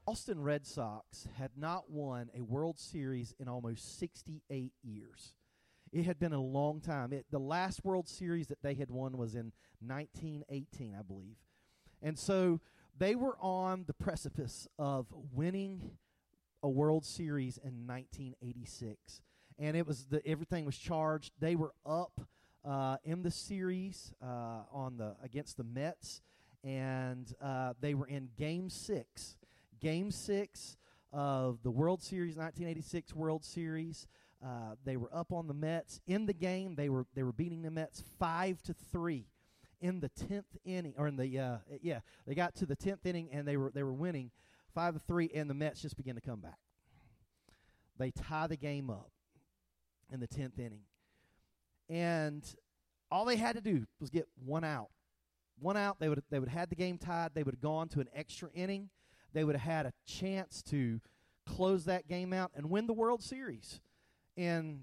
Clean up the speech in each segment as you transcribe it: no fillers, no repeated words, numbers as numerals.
Boston Red Sox had not won a World Series in almost 68 years. It had been a long time. The last World Series that they had won was in 1918, I believe. And so they were on the precipice of winning a World Series in 1986. And it was everything was charged. They were up in the series against the Mets, and they were in Game 6. Game 6 of the World Series, 1986 World Series. They were up on the Mets. In the game, they were beating the Mets 5-3 in the 10th inning, or in the they got to the 10th inning and they were winning 5-3, and the Mets just began to come back. They tie the game up in the 10th inning, and all they had to do was get one out. One out, they would have had the game tied. They would have gone to an extra inning. They would have had a chance to close that game out and win the World Series, and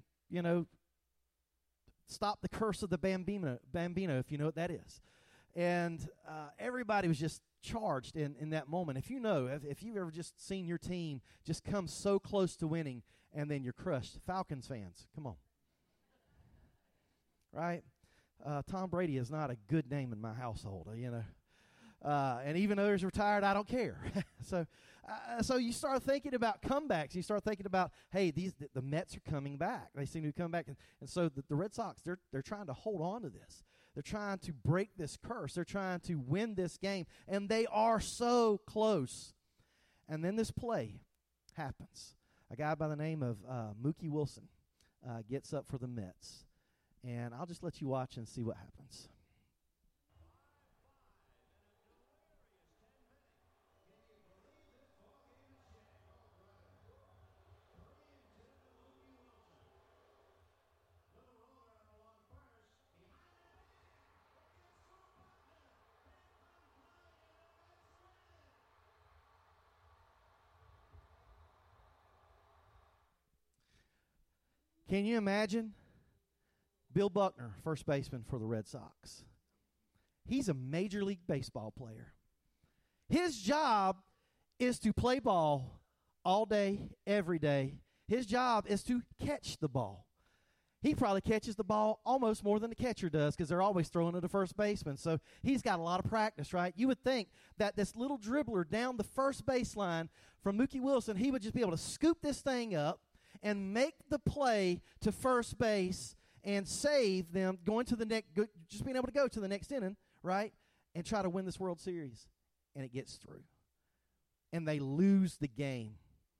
stop the curse of the Bambino, if you know what that is. And everybody was just charged in that moment. If you've ever just seen your team just come so close to winning and then you're crushed. Falcons fans, come on. Right? Tom Brady is not a good name in my household, and even though he's retired, I don't care. So you start thinking about comebacks. You start thinking about, hey, the Mets are coming back. They seem to come back, and so the Red Sox, they're trying to hold on to this. They're trying to break this curse. They're trying to win this game, and they are so close. And then this play happens. A guy by the name of Mookie Wilson gets up for the Mets, and I'll just let you watch and see what happens. Can you imagine Bill Buckner, first baseman for the Red Sox? He's a Major League Baseball player. His job is to play ball all day, every day. His job is to catch the ball. He probably catches the ball almost more than the catcher does because they're always throwing it to first baseman. So he's got a lot of practice, right? You would think that this little dribbler down the first baseline from Mookie Wilson, he would just be able to scoop this thing up and make the play to first base and save them just being able to go to the next inning, right, and try to win this World Series. And it gets through. And they lose the game.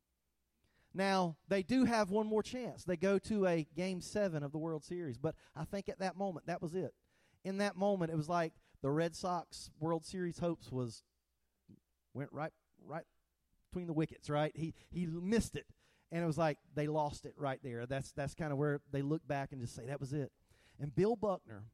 Now, they do have one more chance. They go to a Game 7 of the World Series. But I think at that moment, that was it. In that moment, it was like the Red Sox World Series hopes went right between the wickets, right? He missed it. And it was like they lost it right there. That's kind of where they look back and just say, that was it. And Bill Buckner,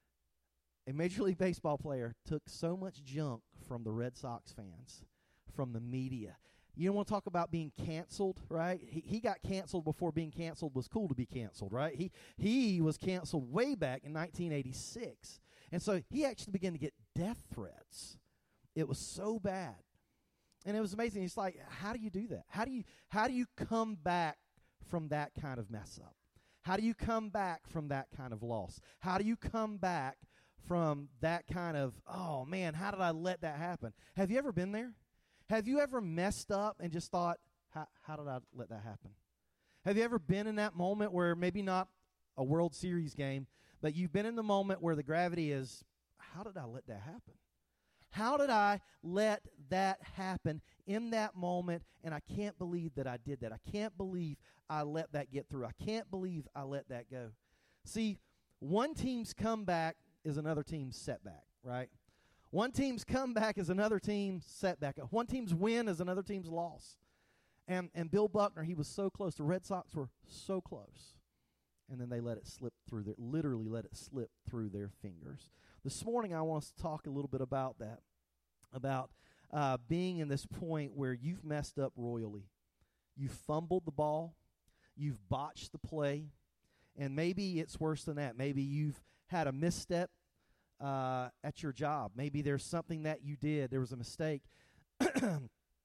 a Major League Baseball player, took so much junk from the Red Sox fans, from the media. You don't want to talk about being canceled, right? He got canceled before being canceled was cool to be canceled, right? He was canceled way back in 1986. And so he actually began to get death threats. It was so bad. And it was amazing. It's like, how do you do that? How do you come back from that kind of mess up? How do you come back from that kind of loss? How do you come back from that kind of, oh, man, how did I let that happen? Have you ever been there? Have you ever messed up and just thought, how did I let that happen? Have you ever been in that moment where maybe not a World Series game, but you've been in the moment where the gravity is, how did I let that happen? How did I let that happen in that moment? And I can't believe that I did that. I can't believe I let that get through. I can't believe I let that go. See, one team's comeback is another team's setback, right? One team's comeback is another team's setback. One team's win is another team's loss. And Bill Buckner, he was so close. The Red Sox were so close. And then they let it slip through literally let it slip through their fingers. This morning I want us to talk a little bit about that, about being in this point where you've messed up royally. You've fumbled the ball. You've botched the play. And maybe it's worse than that. Maybe you've had a misstep at your job. Maybe there's something that you did. There was a mistake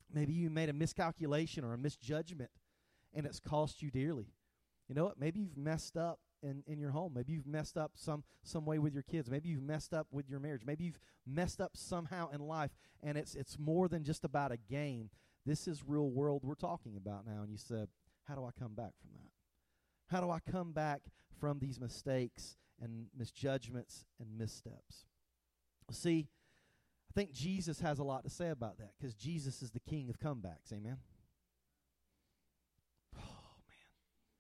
Maybe you made a miscalculation or a misjudgment, and it's cost you dearly. You know what? Maybe you've messed up in your home. Maybe you've messed up some way with your kids. Maybe you've messed up with your marriage. Maybe you've messed up somehow in life, and it's more than just about a game. This is real world we're talking about now. And you said, how do I come back from that? How do I come back from these mistakes and misjudgments and missteps? See, I think Jesus has a lot to say about that, because Jesus is the king of comebacks. Amen? Oh, man.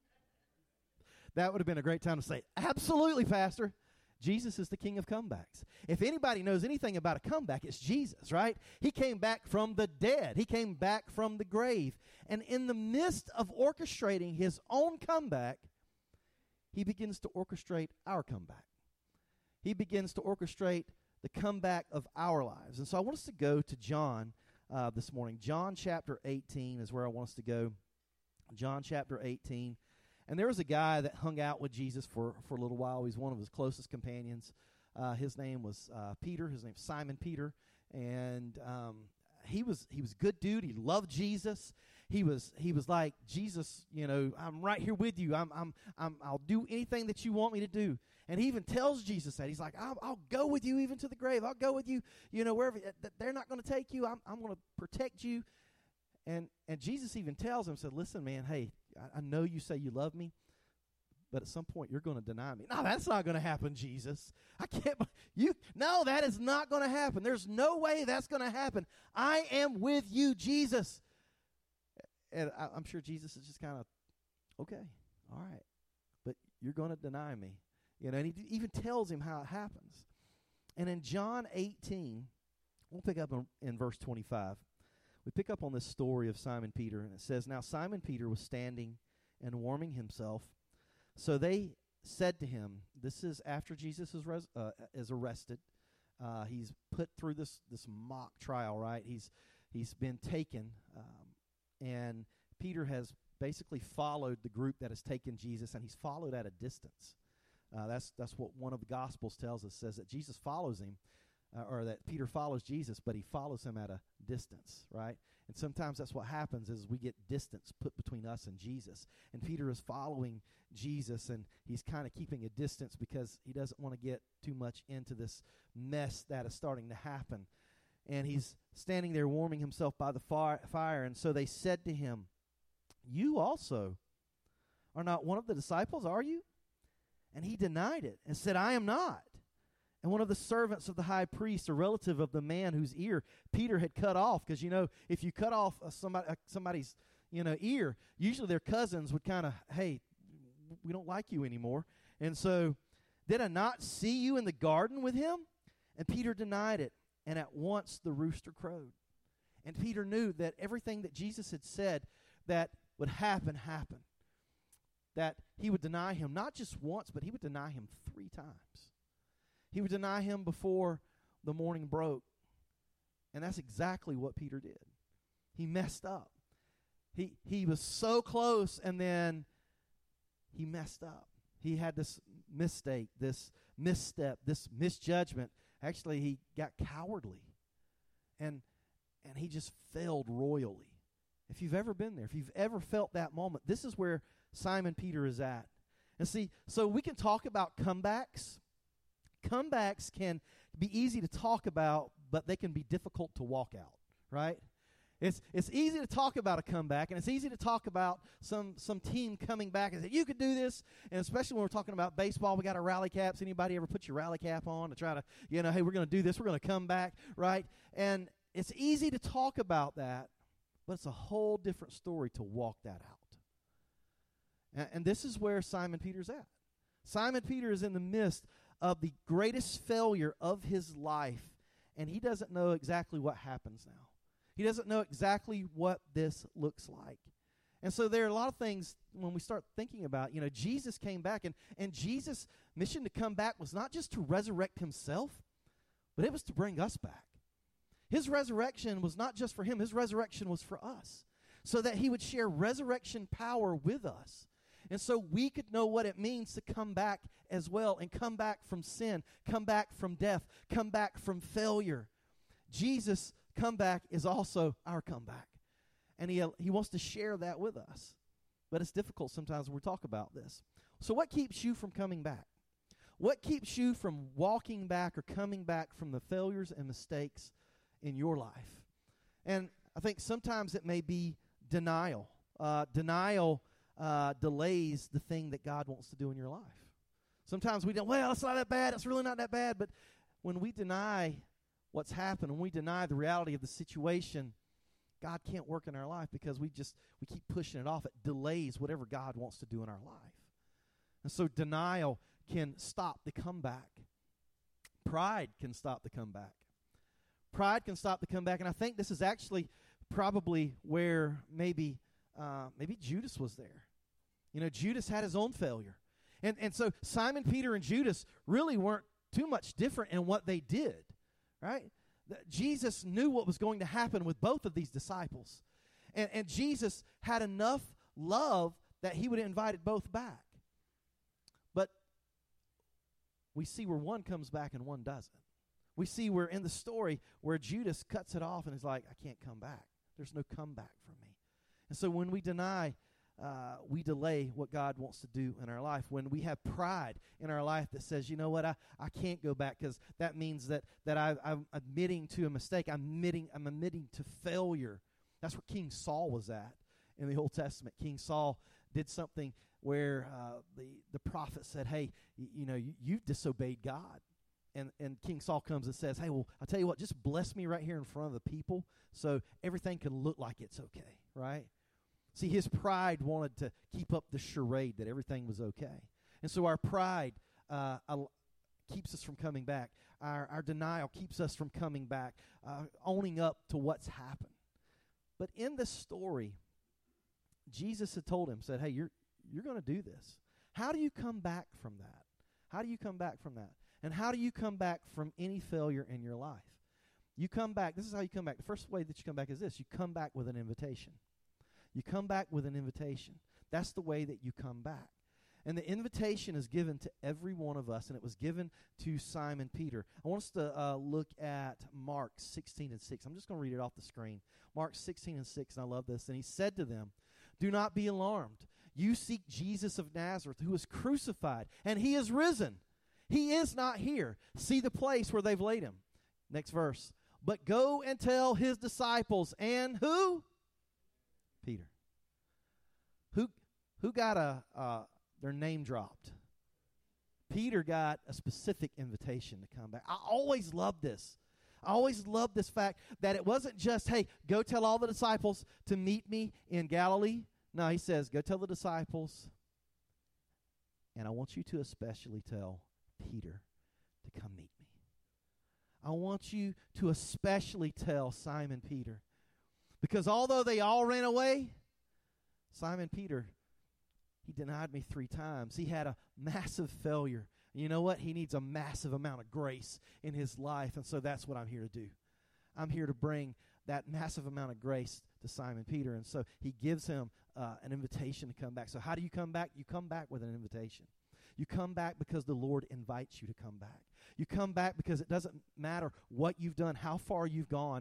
That would have been a great time to say, absolutely, Pastor. Jesus is the king of comebacks. If anybody knows anything about a comeback, it's Jesus, right? He came back from the dead. He came back from the grave. And in the midst of orchestrating his own comeback, he begins to orchestrate our comeback. He begins to orchestrate the comeback of our lives. And so I want us to go to John this morning. John chapter 18 is where I want us to go. John chapter 18. And there was a guy that hung out with Jesus for a little while. He's one of his closest companions. His name was Peter. His name's Simon Peter. And he was good dude. He loved Jesus. He was like, Jesus, I'm right here with you. I'll do anything that you want me to do. And he even tells Jesus that. He's like, I'll go with you even to the grave. I'll go with you, wherever. They're not going to take you. I'm going to protect you. And Jesus even tells him, said, listen, man, hey, I know you say you love me, but at some point you're going to deny me. No, that's not going to happen, Jesus. No, that is not going to happen. There's no way that's going to happen. I am with you, Jesus. And I'm sure Jesus is just kind of, okay, all right, but you're going to deny me. And he even tells him how it happens. And in John 18, we'll pick up in verse 25. We pick up on this story of Simon Peter, and it says, now Simon Peter was standing and warming himself. So they said to him, this is after Jesus is arrested. He's put through this mock trial, right? He's been taken, and Peter has basically followed the group that has taken Jesus, and he's followed at a distance. That's what one of the Gospels tells us, says that Jesus follows him, or that Peter follows Jesus, but he follows him at a distance, right? And sometimes that's what happens, is we get distance put between us and Jesus. And Peter is following Jesus, and he's kind of keeping a distance because he doesn't want to get too much into this mess that is starting to happen. And he's standing there warming himself by the fire. And so they said to him, you also are not one of the disciples, are you? And he denied it and said, I am not. And one of the servants of the high priest, a relative of the man whose ear Peter had cut off, because, if you cut off somebody's, ear, usually their cousins would kind of, hey, we don't like you anymore. And so, did I not see you in the garden with him? And Peter denied it. And at once the rooster crowed. And Peter knew that everything that Jesus had said that would happen, happened. That he would deny him, not just once, but he would deny him 3 times. He would deny him before the morning broke. And that's exactly what Peter did. He messed up. He was so close, and then he messed up. He had this mistake, this misstep, this misjudgment. Actually, he got cowardly. And he just failed royally. If you've ever been there, if you've ever felt that moment, this is where Simon Peter is at. And see, so we can talk about comebacks. Comebacks can be easy to talk about, but they can be difficult to walk out, right? It's easy to talk about a comeback, and it's easy to talk about some team coming back and say, you could do this. And especially when we're talking about baseball, we got our rally caps. Anybody ever put your rally cap on to try to, hey, we're going to do this. We're going to come back, right? And it's easy to talk about that, but it's a whole different story to walk that out. And this is where Simon Peter's at. Simon Peter is in the midst of the greatest failure of his life, and he doesn't know exactly what happens now. He doesn't know exactly what this looks like. And so there are a lot of things when we start thinking about, Jesus came back, and Jesus' mission to come back was not just to resurrect himself, but it was to bring us back. His resurrection was not just for him. His resurrection was for us, so that he would share resurrection power with us. And so we could know what it means to come back as well, and come back from sin, come back from death, come back from failure. Jesus' comeback is also our comeback. and he wants to share that with us. But it's difficult sometimes when we talk about this. So what keeps you from coming back? What keeps you from walking back or coming back from the failures and mistakes in your life? And I think sometimes it may be denial. Denial delays the thing that God wants to do in your life. Sometimes we don't, well, it's not that bad. It's really not that bad. But when we deny what's happened, when we deny the reality of the situation, God can't work in our life because we keep pushing it off. It delays whatever God wants to do in our life. And so denial can stop the comeback. Pride can stop the comeback. Pride can stop the comeback. And I think this is actually probably where maybe Judas was there. You know, Judas had his own failure. And so Simon, Peter, and Judas really weren't too much different in what they did, right? Jesus knew what was going to happen with both of these disciples. And Jesus had enough love that he would have invited both back. But we see where one comes back and one doesn't. We see where in the story where Judas cuts it off and is like, I can't come back. There's no comeback for me. And so when we deny, we delay what God wants to do in our life. When we have pride in our life that says, you know what, I can't go back because that means that I'm admitting to a mistake. I'm admitting to failure. That's where King Saul was at in the Old Testament. King Saul did something where the prophet said, hey, you've disobeyed God. And King Saul comes and says, hey, well, I'll tell you what, just bless me right here in front of the people so everything can look like it's okay, right? See, his pride wanted to keep up the charade that everything was okay. And so our pride keeps us from coming back. Our denial keeps us from coming back, owning up to what's happened. But in this story, Jesus had told him, said, hey, you're going to do this. How do you come back from that? How do you come back from that? And how do you come back from any failure in your life? You come back. This is how you come back. The first way that you come back is this. You come back with an invitation. You come back with an invitation. That's the way that you come back. And the invitation is given to every one of us, and it was given to Simon Peter. I want us to look at Mark 16 and 6. I'm just going to read it off the screen. Mark 16 and 6, and I love this. And he said to them, do not be alarmed. You seek Jesus of Nazareth, who was crucified, and he is risen. He is not here. See the place where they've laid him. Next verse. But go and tell his disciples, and who? Peter. Who got their name dropped? Peter got a specific invitation to come back. I always loved this. I always loved this fact that it wasn't just, hey, go tell all the disciples to meet me in Galilee. No, he says, go tell the disciples, and I want you to especially tell Peter to come meet me. I want you to especially tell Simon Peter. Because although they all ran away, Simon Peter, he denied me 3 times. He had a massive failure. And you know what? He needs a massive amount of grace in his life. And so that's what I'm here to do. I'm here to bring that massive amount of grace to Simon Peter. And so he gives him an invitation to come back. So how do you come back? You come back with an invitation. You come back because the Lord invites you to come back. You come back because it doesn't matter what you've done, how far you've gone.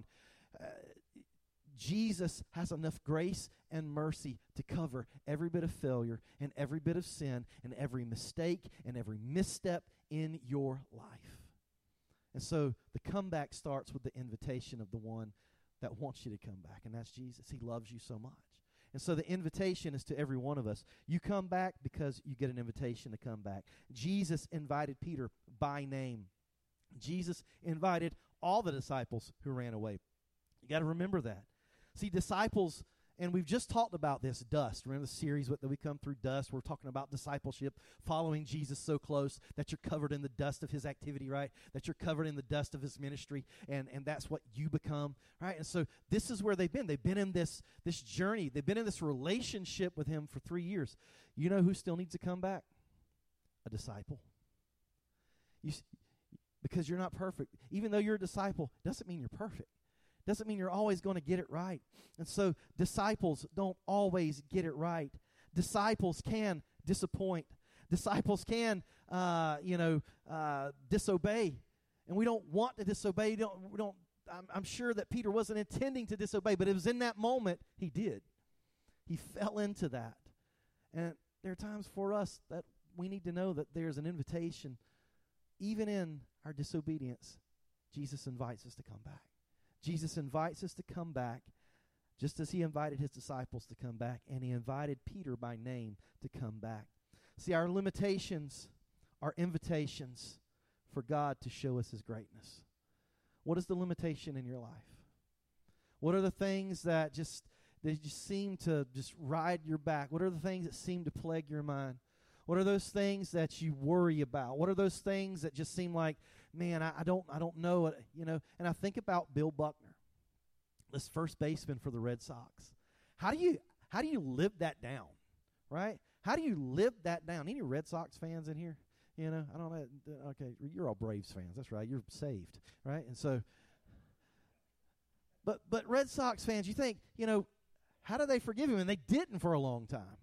Jesus has enough grace and mercy to cover every bit of failure and every bit of sin and every mistake and every misstep in your life. And so the comeback starts with the invitation of the one that wants you to come back, and that's Jesus. He loves you so much. And so the invitation is to every one of us. You come back because you get an invitation to come back. Jesus invited Peter by name. Jesus invited all the disciples who ran away. You got to remember that. See, disciples, and we've just talked about this, dust. Remember the series that we come through, dust? We're talking about discipleship, following Jesus so close that you're covered in the dust of his activity, right? That you're covered in the dust of his ministry, and that's what you become, right? And so this is where they've been. They've been in this journey. They've been in this relationship with him for 3 years. You know who still needs to come back? A disciple. Because you're not perfect. Even though you're a disciple, doesn't mean you're perfect. Doesn't mean you're always going to get it right. And so disciples don't always get it right. Disciples can disappoint. Disciples can, disobey. And we don't want to disobey. We don't I'm sure that Peter wasn't intending to disobey, but it was in that moment he did. He fell into that. And there are times for us that we need to know that there's an invitation. Even in our disobedience, Jesus invites us to come back. Jesus invites us to come back just as he invited his disciples to come back, and he invited Peter by name to come back. See, our limitations are invitations for God to show us his greatness. What is the limitation in your life? What are the things that just seem to just ride your back? What are the things that seem to plague your mind? What are those things that you worry about? What are those things that just seem like, man, I don't know, And I think about Bill Buckner, this first baseman for the Red Sox. How do you live that down, right? How do you live that down? Any Red Sox fans in here? I don't know. Okay, you're all Braves fans. That's right. You're saved, right? And so, but Red Sox fans, you think, how do they forgive him? And they didn't for a long time.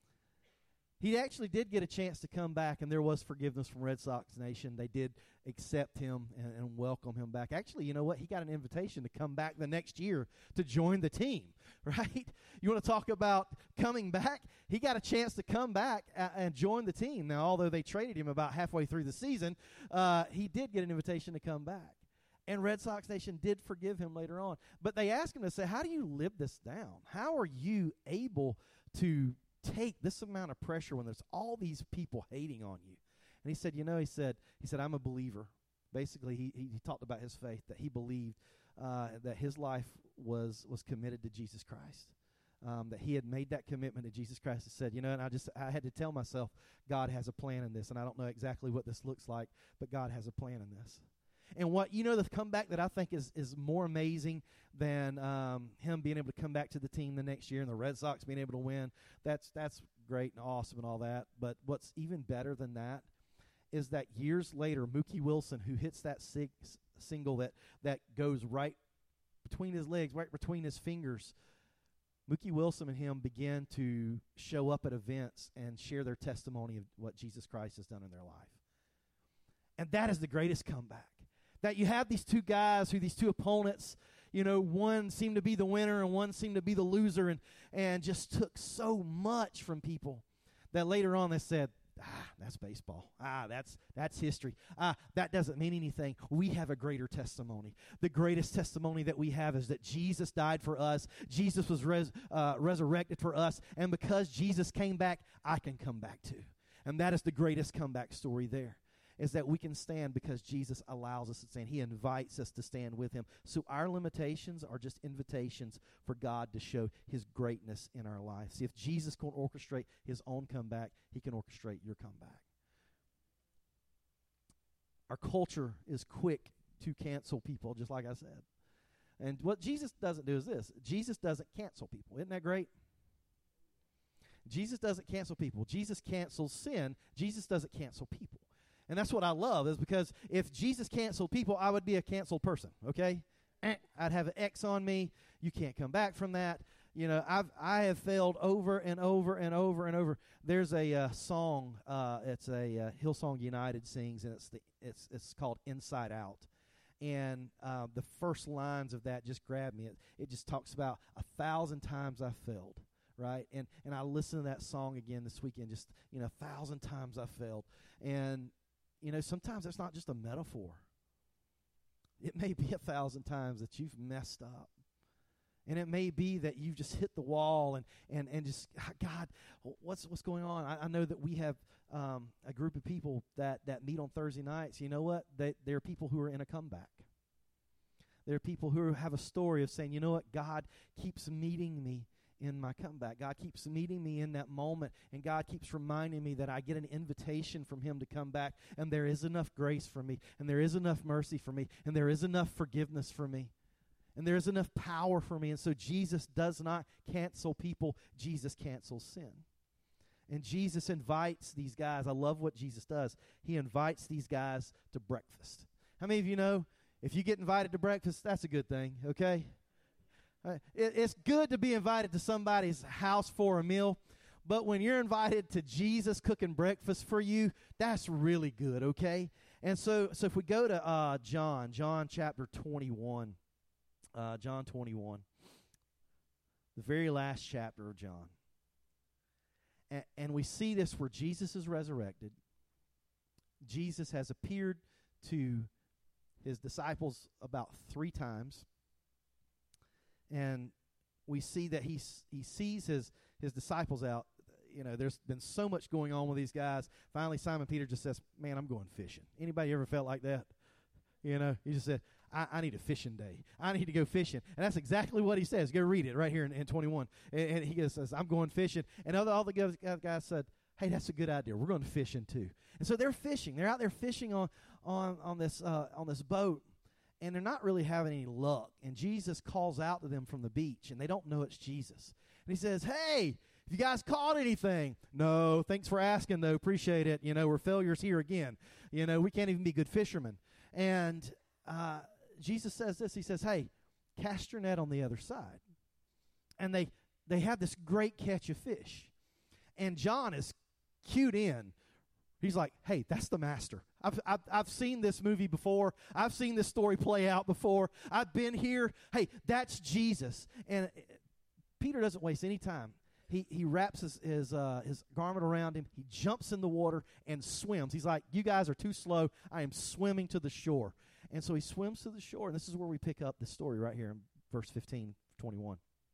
He actually did get a chance to come back, and there was forgiveness from Red Sox Nation. They did accept him and welcome him back. Actually, you know what? He got an invitation to come back the next year to join the team, right? You want to talk about coming back? He got a chance to come back and join the team. Now, although they traded him about halfway through the season, he did get an invitation to come back. And Red Sox Nation did forgive him later on. But they asked him to say, how do you live this down? How are you able to take this amount of pressure when there's all these people hating on you? And he said, he said, I'm a believer. Basically, he talked about his faith, that he believed that his life was committed to Jesus Christ, that he had made that commitment to Jesus Christ. He said, and I had to tell myself, God has a plan in this, and I don't know exactly what this looks like, but God has a plan in this. And what, the comeback that I think is more amazing than him being able to come back to the team the next year and the Red Sox being able to win, that's great and awesome and all that. But what's even better than that is that years later, Mookie Wilson, who hits that single that goes right between his legs, right between his fingers, Mookie Wilson and him began to show up at events and share their testimony of what Jesus Christ has done in their life. And that is the greatest comeback. That you have these two guys, these two opponents, one seemed to be the winner and one seemed to be the loser, and just took so much from people that later on they said, that's baseball. That's history. That doesn't mean anything. We have a greater testimony. The greatest testimony that we have is that Jesus died for us. Jesus was resurrected for us. And because Jesus came back, I can come back too. And that is the greatest comeback story there, is that we can stand because Jesus allows us to stand. He invites us to stand with him. So our limitations are just invitations for God to show his greatness in our lives. See, if Jesus can orchestrate his own comeback, he can orchestrate your comeback. Our culture is quick to cancel people, just like I said. And what Jesus doesn't do is this. Jesus doesn't cancel people. Isn't that great? Jesus doesn't cancel people. Jesus cancels sin. Jesus doesn't cancel people. And that's what I love, is because if Jesus canceled people, I would be a canceled person, okay? I'd have an X on me. You can't come back from that. I have failed over and over and over and over. There's a song, it's a Hillsong United sings, and it's called Inside Out. And the first lines of that just grabbed me. It just talks about 1,000 times I failed, right? And I listened to that song again this weekend, just 1,000 times I failed. And sometimes that's not just a metaphor. It may be 1,000 times that you've messed up. And it may be that you've just hit the wall and just, God, what's going on? I know that we have a group of people that meet on Thursday nights. You know what? There are people who are in a comeback. There are people who have a story of saying, you know what? God keeps meeting me in my comeback. God keeps meeting me in that moment, and God keeps reminding me that I get an invitation from him to come back, and there is enough grace for me, and there is enough mercy for me, and there is enough forgiveness for me, and there is enough power for me. And so Jesus does not cancel people. Jesus cancels sin. And Jesus invites these guys. I love what Jesus does. He invites these guys to breakfast. How many of you know if you get invited to breakfast, that's a good thing, okay? It's good to be invited to somebody's house for a meal, but when you're invited to Jesus cooking breakfast for you, that's really good, okay? And so if we go to John chapter 21, John 21, the very last chapter of John. And we see this where Jesus is resurrected. Jesus has appeared to his disciples about 3 times. And we see that he sees his disciples out. You know, there's been so much going on with these guys. Finally, Simon Peter just says, man, I'm going fishing. Anybody ever felt like that? You know, he just said, I need a fishing day. I need to go fishing. And that's exactly what he says. Go read it right here in 21. And he says, I'm going fishing. And all the guys said, hey, that's a good idea. We're going fishing too. And so they're fishing. They're out there fishing on this boat. And they're not really having any luck. And Jesus calls out to them from the beach. And they don't know it's Jesus. And he says, hey, have you guys caught anything? No, thanks for asking, though. Appreciate it. You know, we're failures here again. You know, we can't even be good fishermen. And Jesus says this. He says, hey, cast your net on the other side. And they have this great catch of fish. And John is cued in. He's like, hey, that's the master. I've seen this movie before. I've seen this story play out before. I've been here. Hey, that's Jesus. And Peter doesn't waste any time. He wraps his garment around him. He jumps in the water and swims. He's like, you guys are too slow. I am swimming to the shore. And so he swims to the shore. And this is where we pick up the story right here in verse 15, 21.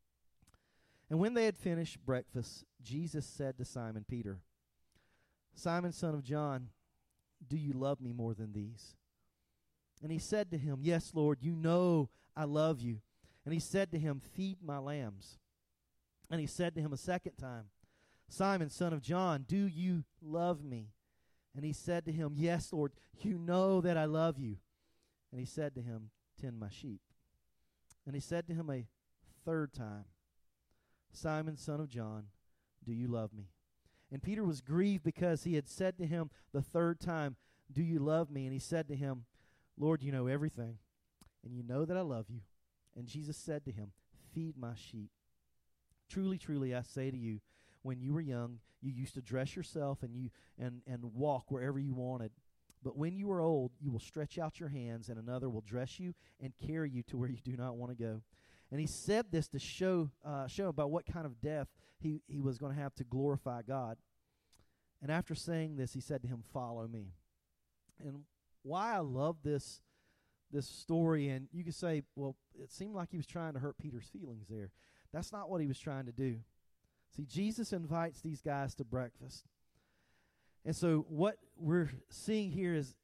And when they had finished breakfast, Jesus said to Simon Peter, Simon, son of John, do you love me more than these? And he said to him, yes, Lord, you know I love you. And he said to him, feed my lambs. And he said to him a second time, Simon, son of John, do you love me? And he said to him, yes, Lord, you know that I love you. And he said to him, tend my sheep. And he said to him a third time, Simon, son of John, do you love me? And Peter was grieved because he had said to him the third time, do you love me? And he said to him, Lord, you know everything, and you know that I love you. And Jesus said to him, feed my sheep. Truly, truly, I say to you, when you were young, you used to dress yourself and walk wherever you wanted. But when you are old, you will stretch out your hands, and another will dress you and carry you to where you do not want to go. And he said this to show about what kind of death he was going to have to glorify God. And after saying this, he said to him, follow me. And why I love this story, and you could say, well, it seemed like he was trying to hurt Peter's feelings there. That's not what he was trying to do. See, Jesus invites these guys to breakfast. And so what we're seeing here is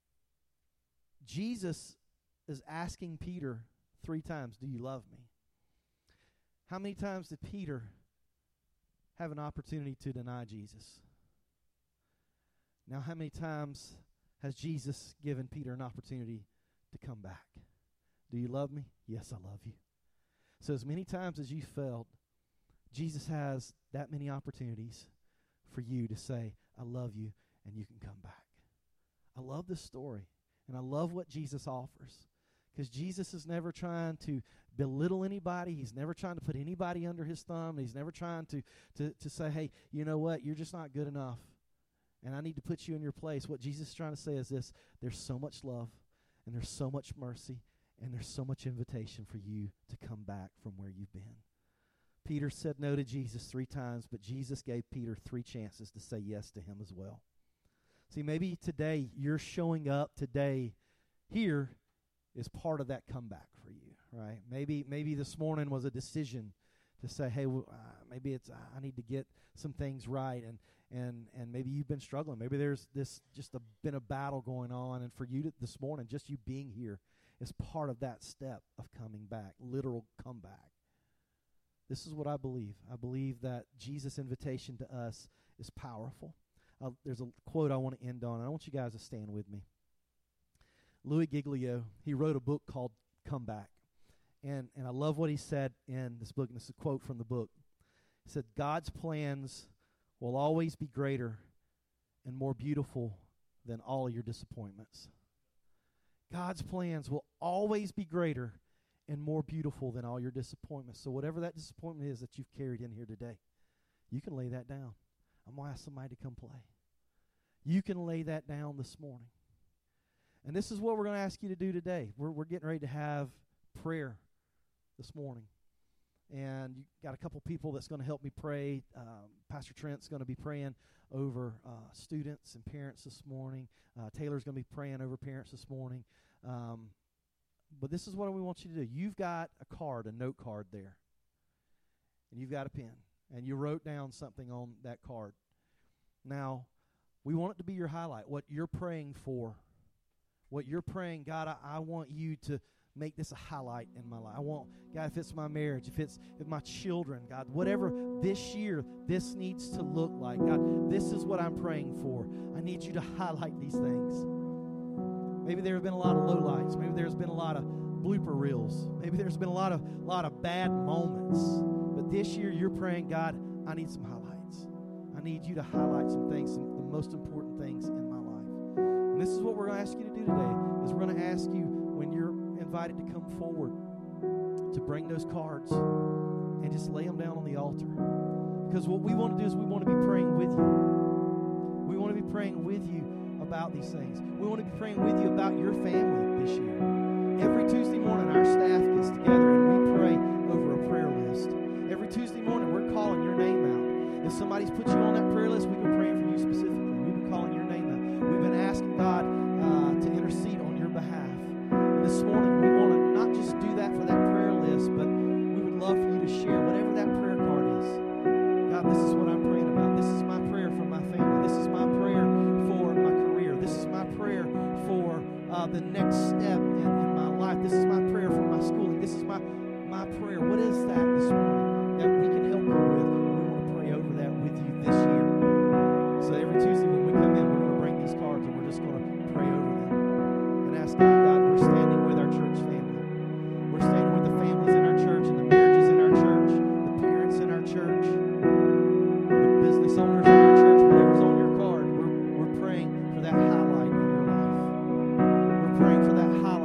Jesus is asking Peter 3 times, do you love me? How many times did Peter have an opportunity to deny Jesus? Now, how many times has Jesus given Peter an opportunity to come back? Do you love me? Yes, I love you. So as many times as you failed, Jesus has that many opportunities for you to say, I love you, and you can come back. I love this story, and I love what Jesus offers, because Jesus is never trying to belittle anybody. He's never trying to put anybody under his thumb. He's never trying to say, hey, you know what, you're just not good enough, and I need to put you in your place. What Jesus is trying to say is this: there's so much love, and there's so much mercy, and there's so much invitation for you to come back from where you've been. Peter said no to Jesus 3 times, but Jesus gave Peter 3 chances to say yes to him as well. See, maybe today you're showing up today here is part of that comeback for you, right? Maybe this morning was a decision to say, hey, maybe it's I need to get some things right, and maybe you've been struggling. Maybe there's been a battle going on, and for you this morning, just you being here is part of that step of coming back, literal comeback. This is what I believe. I believe that Jesus' invitation to us is powerful. There's a quote I want to end on, and I want you guys to stand with me. Louis Giglio, he wrote a book called Comeback. And I love what he said in this book, and this is a quote from the book. He said, God's plans will always be greater and more beautiful than all your disappointments. God's plans will always be greater and more beautiful than all your disappointments. So whatever that disappointment is that you've carried in here today, you can lay that down. I'm going to ask somebody to come play. You can lay that down this morning. And this is what we're going to ask you to do today. We're getting ready to have prayer this morning. And you got a couple people that's going to help me pray. Pastor Trent's going to be praying over students and parents this morning. Taylor's going to be praying over parents this morning. But this is what we want you to do. You've got a card, a note card there. And you've got a pen. And you wrote down something on that card. Now, we want it to be your highlight, what you're praying for. What you're praying, God, I want you to make this a highlight in my life. I want, God, if it's my marriage, if my children, God, whatever this year this needs to look like, God, this is what I'm praying for. I need you to highlight these things. Maybe there have been a lot of lowlights. Maybe there's been a lot of blooper reels. Maybe there's been a lot of bad moments. But this year you're praying, God, I need some highlights. I need you to highlight some things, the most important things in my life. And this is what we're going to ask you to do today, is we're going to ask you when you're invited to come forward to bring those cards and just lay them down on the altar. Because what we want to do is we want to be praying with you. We want to be praying with you about these things. We want to be praying with you about your family this year. Every Tuesday morning, our staff gets together and we pray over a prayer list. Every Tuesday morning, we're calling your name out. If somebody's put you on that prayer list, we've been praying for you specifically. We've been calling your name out. We've been asking God to intercede on your behalf. And this morning, we want to not just do that for that prayer list, but we would love for you to share whatever that prayer card is. God, this is what I'm praying about. This is my prayer for my family. This is my prayer for my career. This is my prayer for the next step in my life. This is my prayer for my schooling. This is my prayer. What is that this morning that we can help you with? We want to pray over that with you this year. So every Tuesday when we come in, we're going to bring these cards and we're just going to pray over them and ask God, we're standing with our church family. We're standing with the families in our church and the marriages in our church, the parents in our church, the business owners in our church, whatever's on your card. We're praying for that highlight in your life. We're praying for that highlight